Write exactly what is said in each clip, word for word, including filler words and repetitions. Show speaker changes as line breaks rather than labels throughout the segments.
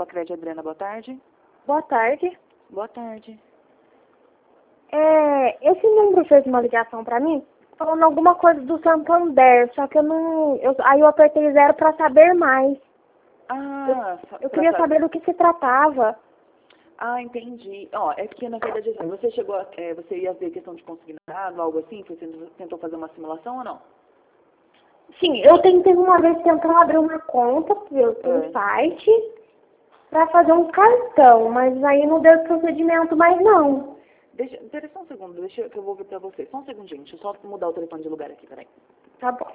Pacred Adriana, boa tarde.
Boa tarde.
Boa tarde.
É, esse número fez uma ligação pra mim, falando alguma coisa do Santander, só que eu não... Eu, aí eu apertei zero pra saber mais.
Ah,
Eu, eu queria saber do que se tratava.
Ah, entendi. Ó, é que na verdade assim, você chegou, a, é, você ia ver questão de consignado, algo assim? Você tentou fazer uma simulação ou não?
Sim, eu tentei uma vez tentar abrir uma conta pelo, pelo
É.
site pra fazer um cartão, mas aí não deu procedimento mais não.
Deixa, espera só um segundo, deixa que eu vou ver pra você. Só um segundinho, deixa eu só mudar o telefone de lugar aqui, peraí.
Tá bom.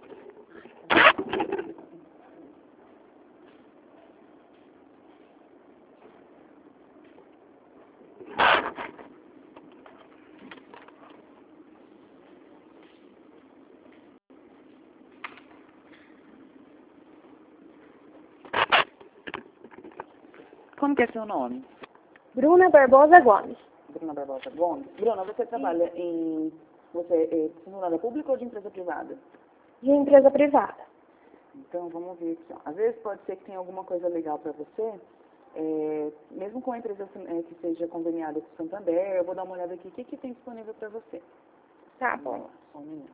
Como que é seu nome?
Bruna Barbosa Gomes.
Bruna Barbosa Gomes. Bruna, você trabalha em... Você é funcionária pública ou de empresa privada?
De empresa privada.
Então, vamos ver aqui. Ó. Às vezes pode ser que tenha alguma coisa legal para você, é, mesmo com a empresa é, que seja conveniada com o Santander, eu vou dar uma olhada aqui. O que, que tem disponível para você?
Tá
Vamos
bom.
lá, só um minuto.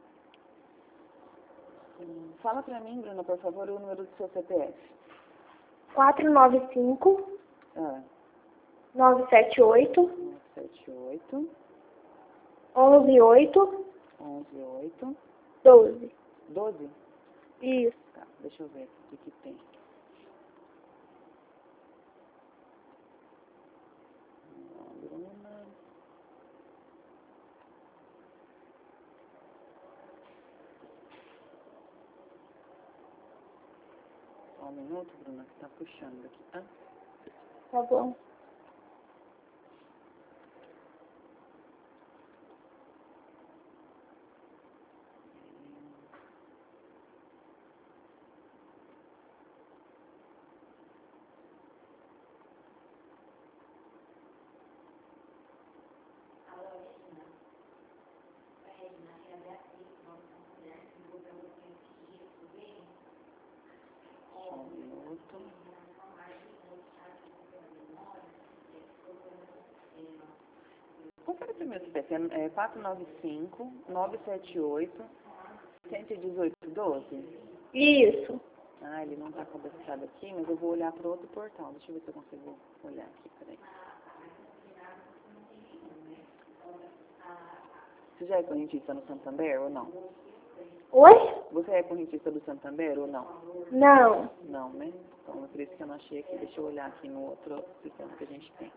Hum, Fala para mim, Bruna, por favor, o número do seu C P F.
quatro nove cinco,
Ah,
nove sete oito,
nove sete oito,
onze oito,
onze oito,
doze.
doze?
Isso.
Tá, deixa eu ver aqui o que, que tem. Bruna. Só um minuto, Bruna, que tá puxando aqui, tá?
Tá bom.
Só um minuto. Confere primeiro o C P F. É quatro nove cinco, nove sete oito, um um oito, doze.
Isso.
Ah, ele não está cadastrado aqui, mas eu vou olhar para outro portal. Deixa eu ver se eu consigo olhar aqui, peraí. Você já é correntista no Santander ou não?
Oi?
Você é correntista do Santander ou não?
Não.
Não, né? Então é por isso que eu não achei aqui. Deixa eu olhar aqui no outro sistema que a gente tem.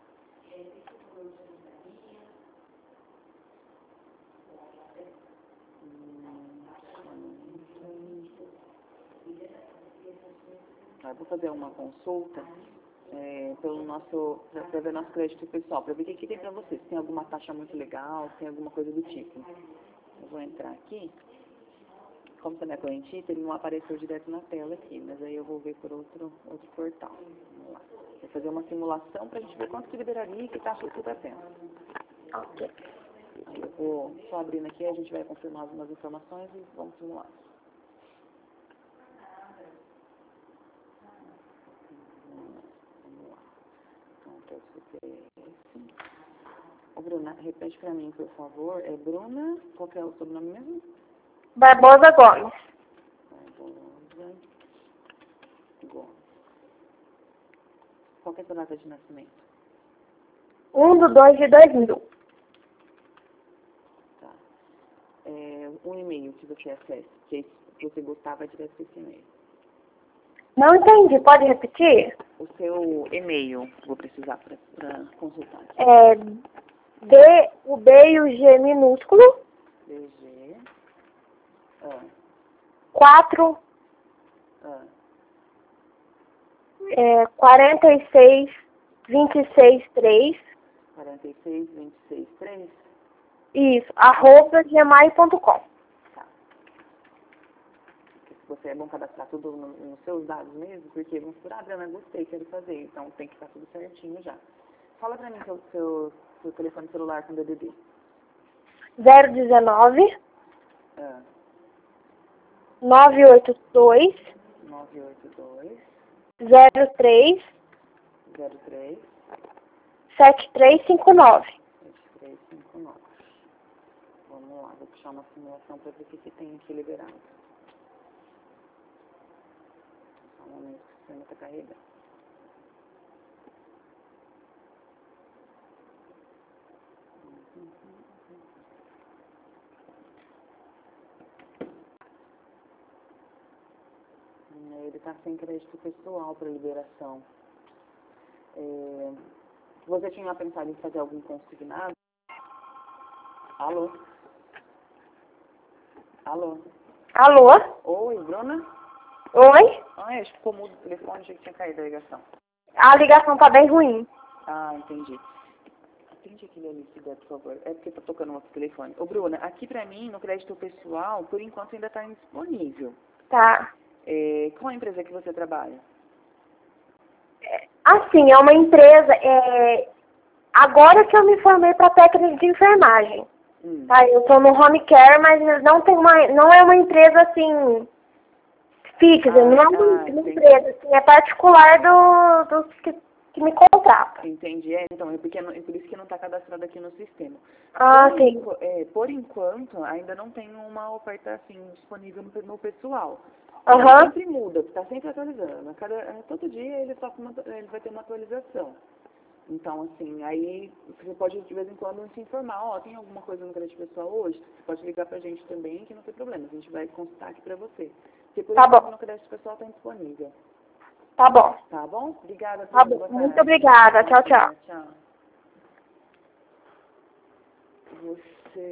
Eu vou fazer uma consulta é, pelo nosso, para ver nosso crédito pessoal, para ver o que, que tem para você. Se tem alguma taxa muito legal, se tem alguma coisa do tipo. Eu vou entrar aqui. Como você não é correntista, ele não apareceu direto na tela aqui, mas aí eu vou ver por outro, outro portal. Vamos lá. Vou fazer uma simulação para a gente ver quanto que liberaria e que taxa que está tendo.
Ok.
Aí eu vou só abrindo aqui, a gente vai confirmar algumas informações e vamos simular. Vamos lá. Então, que é o C P F. Ô, Bruna, repete pra mim, por favor. É Bruna, qual que é o sobrenome mesmo?
Barbosa Gomes.
Barbosa Gomes. Qual que é a sua data de nascimento?
um do dois de dois mil.
Tá. É, um e-mail que você acessa, que você gostava direto desse e-mail.
Não entendi. Pode repetir?
O seu e-mail, vou precisar para consultar aqui.
É D, o B e o G minúsculo.
D G. Ah,
quatro,
ah.
é, quarenta e seis, vinte e seis, três.
quarenta e seis, vinte e seis, três.
Isso. Arroba gmail ponto com.
Tá. Porque se você é bom cadastrar tudo no- nos seus dados mesmo, porque vamos por, ah, Adriana, gostei, quero fazer. Então tem que estar tudo certinho já. Fala pra mim seu, seu, seu telefone celular com D D D.
zero dezenove,
Ah,
nove oito dois,
nove oito dois,
zero três
zero três
sete três cinco nove.
sete três cinco nove. Vamos lá, vou puxar uma simulação para ver o que, que tem aqui liberado. Só um momento que o sistema está carregando. Ele está sem crédito pessoal para liberação. É, você tinha pensado em fazer algum consignado? Alô? Alô?
Alô?
Oi, Bruna?
Oi?
Ah, acho que ficou mudo o telefone, achei que tinha caído a ligação.
A ligação tá bem ruim.
Ah, entendi. Atende aquele ali, se der, por favor. É porque tá tocando outro telefone. Ô, Bruna, aqui pra mim, no crédito pessoal, por enquanto ainda tá indisponível.
Tá.
É, qual a empresa que você trabalha?
Assim, é uma empresa... É... Agora que eu me formei para técnica de enfermagem.
Hum.
Tá, eu tô no home care, mas não, tem uma, não é uma empresa assim... fixa,
Ah,
não é uma,
ah,
uma
entendi.
empresa, assim, é particular do, dos que, que me contrata.
Entendi. É, então, é, porque, não- é por isso que não está cadastrado aqui no sistema.
Ah,
Por,
sim.
enqu- é, por enquanto, ainda não tem uma oferta assim disponível no, no pessoal.
Aham.
Sempre muda, está sempre atualizando. A cada, a todo dia ele, só uma, ele vai ter uma atualização. Então, assim, aí você pode de vez em quando se informar, ó, tem alguma coisa no crédito pessoal hoje? Você pode ligar pra gente também, que não tem problema. A gente vai consultar aqui pra você. Porque por
Tá
enquanto
bom.
no crédito pessoal está disponível.
Tá bom.
Tá bom? Obrigada,
Tá
Bruna.
bom.
Boa
Muito
tarde.
obrigada. Tchau, tchau.
Imagina, tchau. Você